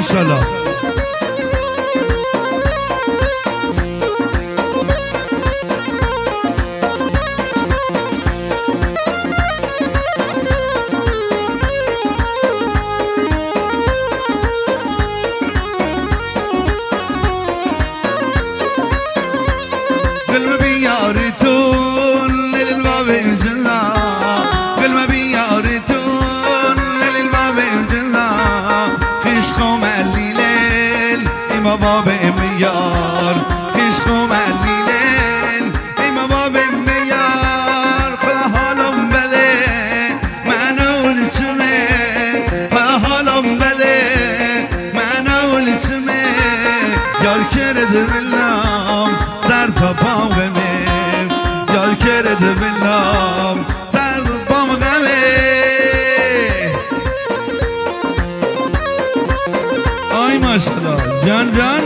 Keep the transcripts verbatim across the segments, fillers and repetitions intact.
ماشاءالله. قلبي بيارتون للباب الجنة، قلبي بيارتون للباب الجنة، خشقو مالليل إما باب ميار، خشقو مالليل إما باب ميار، خلا حالم بده منو لچمه، خلا حالم بده منو لچمه، یار کرده بلام سر تا پام غمه، یار کرده بلام سر تا پام غمه. آی ماشاءالله جان جان.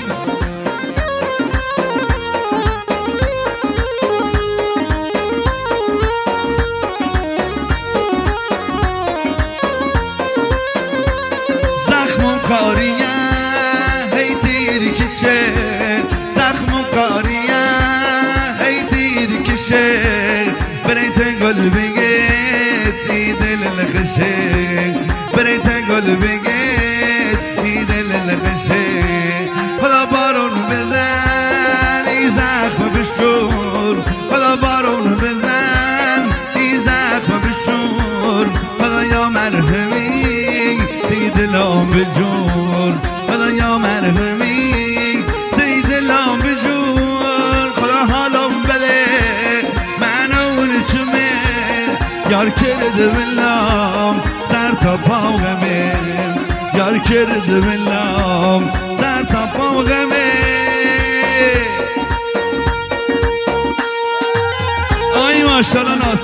زخمم کاریه هی تیر کشه، زخمم کاریه هی تیر کشه، بریت گل بگید ای دل لخشه، بریت گل بگید ای دل لخشه، خدا بارون بزن ای زخم بشور، خدا بارون بزن ای زخم بشور، خدا یا مرحمی ای دلم بجور، خدا یا مرحمی ای دلم بجور، خدا حالم بده منو لچمه، یار کرده بلام سر تا پام غمه، یار کرده بلام سر تا پام غمه. آی ماشاءالله.